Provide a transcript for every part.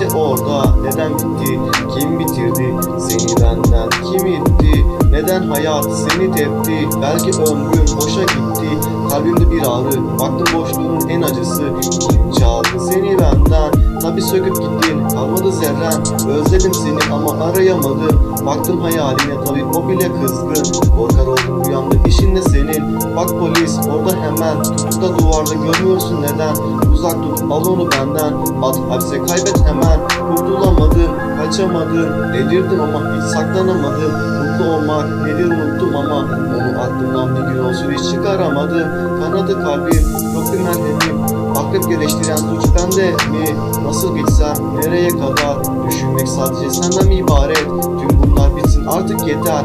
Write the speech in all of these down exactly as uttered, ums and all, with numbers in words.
Nerede orada? Neden bitti? Kim bitirdi seni benden? Kim itti? Neden hayat seni tepti? Belki ömrüm boşa gitti. Kalbimde bir ağrı, baktım boşluğun en acısı. Kim çaldı seni benden? Tabi söküp gittin, kalmadı zerren. Özledim seni ama arayamadım. Baktım hayaline, tabi o bile kızgın. Korkar oldum rüyamda, işin ne senin? Bak polis orada hemen, tutup da duvarda görmüyorsun neden? Uzak tut, al onu benden. At hapse, kaybet hemen. Kurtulamadım, kaçamadım. Delirdim ama hiç saklanamadım. Mutlu olmak nedir unuttum ama onu aklımdan bir gün olsun hiç çıkaramadım. Kanadı kalbim, yok bir merhemim. Akrep geleştiren suç bende mi? Nasıl gitsem, nereye kadar? Düşünmek sadece senden mi ibaret? Tüm bunlar bitsin artık yeter.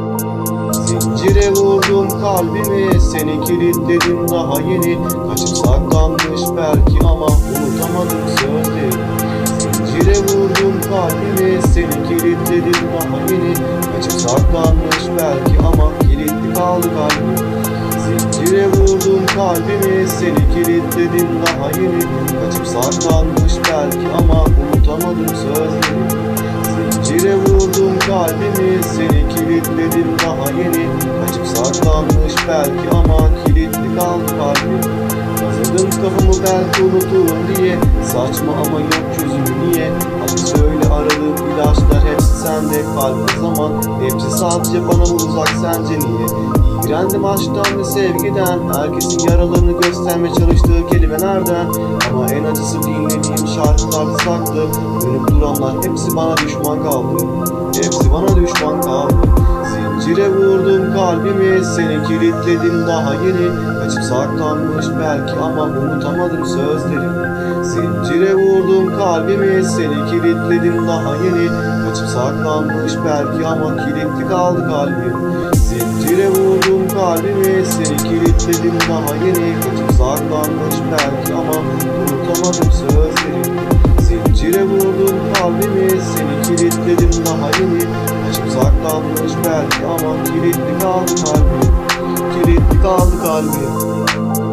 Zincire vurdum kalbimi, seni kilitledim daha yeni. Kaçıp saklanmış belki ama unutamadım sözleri. Zincire vurdum kalbimi, seni kilitledim daha yeni. Kaçıp saklanmış belki ama kilitli kaldı kalbim. Zincire vurdum kalbimi, seni kilitledim daha yeni. Kaçıp saklanmış belki ama unutamadım sözleri. Zincire vurdum kalbimi, seni kilitledim daha yeni. Kaçıp saklanmış belki ama kilitli kaldı kalbim. Kazıdım kafamı belki unuturum diye. Saçma ama yok çözümü niye? Hadi söyle aradığım ilaçlar hepsi sende. Kalp zaman hepsi sadece bana mı uzak, sence niye? İğrendim aşktan ve sevgiden. Herkesin yaralarını göstermeye çalıştığı kelimelerden. Ama en acısı dinlediğim şarkılarda saklı. Dönüp duranlar hepsi bana düşman kaldı. Hepsi bana düşman kaldı. Zincire vurdum kalbimi, seni kilitledim daha yeni. Kaçıp saklanmış belki ama unutamadım sözlerini. Zincire vurdum kalbimi, seni kilitledim daha yeni. Kaçıp saklanmış belki ama kilitli kaldı kalbim. Zincire vurdum kalbimi, seni kilitledim daha yeni. Kaçıp saklanmış belki ama unutamadım sözlerini. Zincire vurdum kalbimi, seni kilitledim daha yeni. Kaçıp saklanmış belki ama kilitli kaldı kalbim. Kilitli kaldı kalbim.